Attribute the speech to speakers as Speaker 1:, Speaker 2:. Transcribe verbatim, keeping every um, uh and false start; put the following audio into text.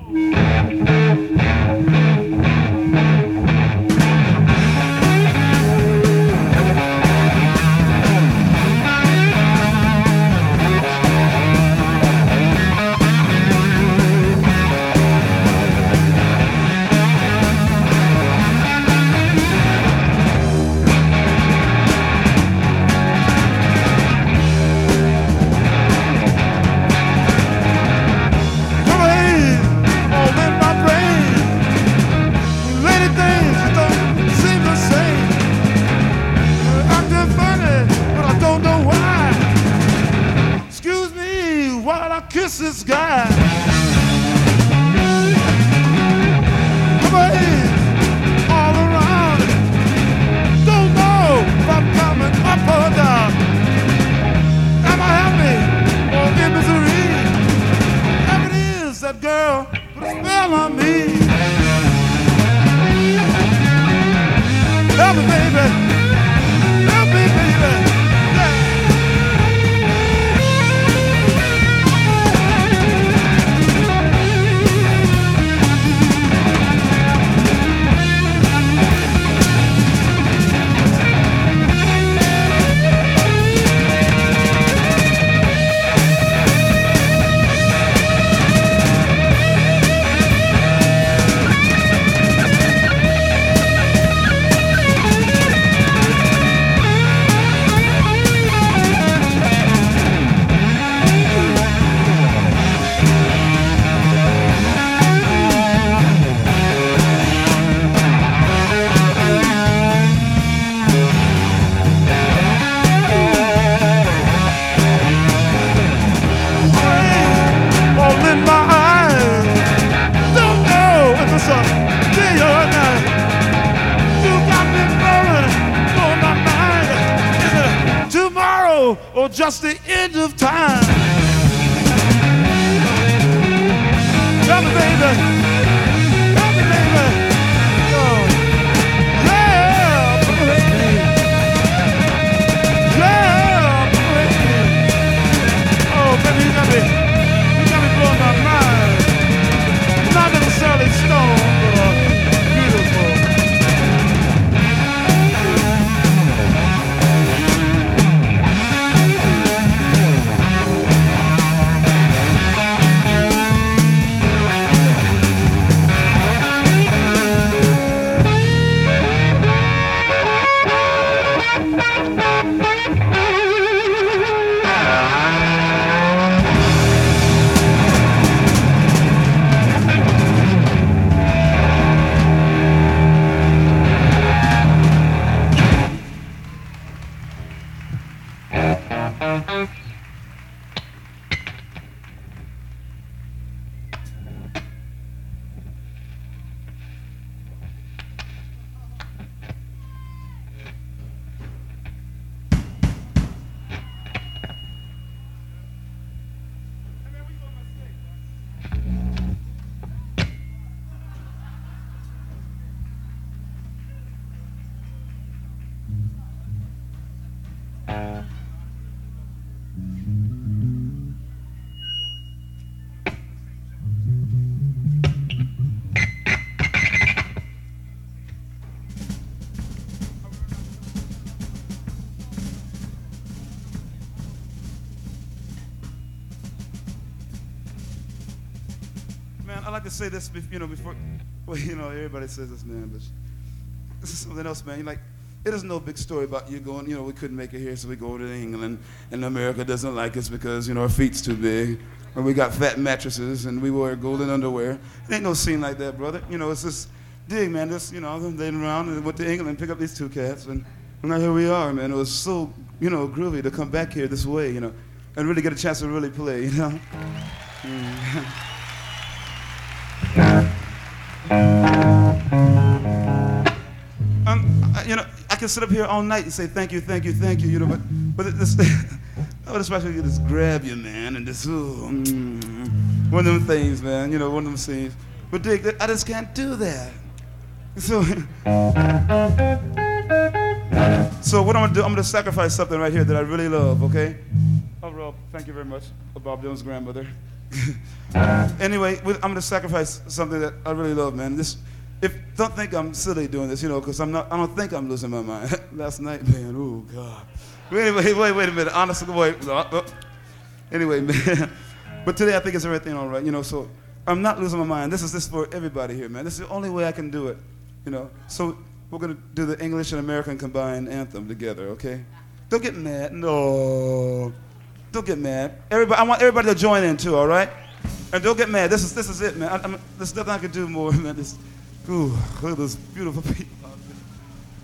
Speaker 1: Kiss this guy. Come on, all around. Don't know if I'm coming up or down. Am I happy or in misery? Whatever it is, that girl put a spell on me. Help me, baby. Help me, baby. Or just the end of time. Tell me, baby. Tell me, baby. Oh. Yeah, baby. Yeah, baby. Oh, baby, you got me, you got me blowing my mind. Not necessarily stone, but uh, beautiful. I like to say this, you know, before, well, you know, everybody says this, man, but this is something else, man. You're like, it is no big story about you going, you know, we couldn't make it here, so we go to England, and America doesn't like us because, you know, our feet's too big, or we got fat mattresses, and we wear golden underwear. It ain't no scene like that, brother. You know, it's just, dig, man, just, you know, I was laying around and went to England and picked up these two cats, and now here we are, man. It was so, you know, groovy to come back here this way, you know, and really get a chance to really play, you know. Mm. Um, I, you know, I can sit up here all night and say thank you, thank you, thank you, you know, but but this, I would especially just grab you, man, and just ooh, mm, one of them things, man, you know, one of them things. But Dick, I just can't do that. So, so what I'm gonna do, I'm gonna sacrifice something right here that I really love, okay? Oh, Rob, thank you very much. Bob Dylan's grandmother. Anyway, I'm gonna sacrifice something that I really love, man. This, if don't think I'm silly doing this, you know, because I'm not. I don't think I'm losing my mind. Last night, man. Oh God. But anyway, wait, wait a minute. Honestly, wait. Anyway, man. But today I think it's everything all right, you know. So I'm not losing my mind. This is this for everybody here, man. This is the only way I can do it, you know. So we're gonna do the English and American combined anthem together, okay? Don't get mad. No. Don't get mad. Everybody, I want everybody to join in too, all right? And don't get mad. This is this is it, man. I, I'm, there's nothing I can do more, man. This, ooh, look at those beautiful people out there.